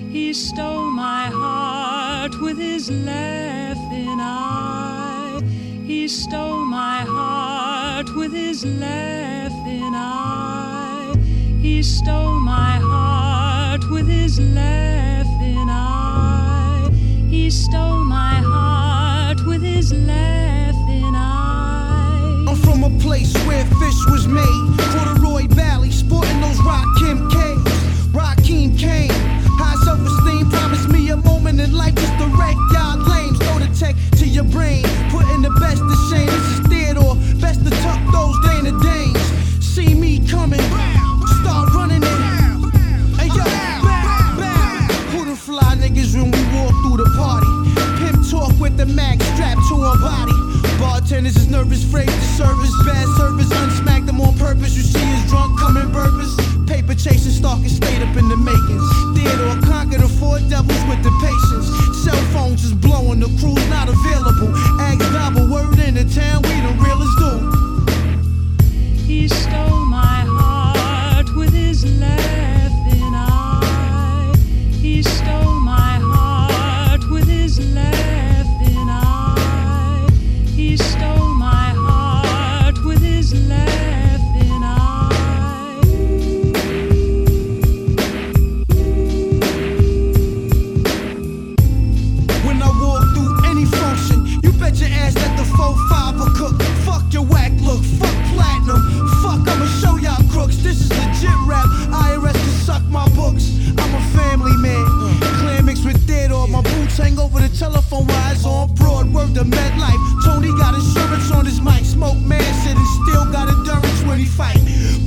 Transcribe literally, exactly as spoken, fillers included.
He stole my heart with his laughing eye. He stole my heart with his laughing eye. He stole my heart with his laughing eye. He stole my heart with his laughing eye. I'm from a place where fish was made. Corduroy Valley, sporting those Rakim K's. Rakim came. High self-esteem promised me a moment in life just to wreck y'all lames. Throw the tech to your brain, putting the best to shame. This is Theodore, best to tuck those Dana Danes. See me coming, start running it. Hey yo, bow, bow. Who the fly niggas when we walk through the party? Pimp talk with the mag strapped to our body. Bartenders is nervous, afraid to service. Bad service, unsmack them on purpose. You see us drunk, coming purpose. Paper chasing, stalking, stayed up in the makings. Theodore conquered the four devils with the patience. Cell phones is blowing, the crew's not available. Ags double, word in the town, we the realest do. He stole my heart with his laughing eye. He stole my heart with his laughing eye. He stole my heart with his laughing eye. When I walk through any function, you bet your ass that the four five will cook. Fuck your whack look, fuck platinum. Fuck, I'ma show y'all crooks. This is legit rap. I R S can suck my books. I'm a family man. Clan mixed with Theodore. My boots hang over the telephone wires on broad. Word to MedLife. Tony got insurance on his mic. Smoke man shit and still got endurance when he fight.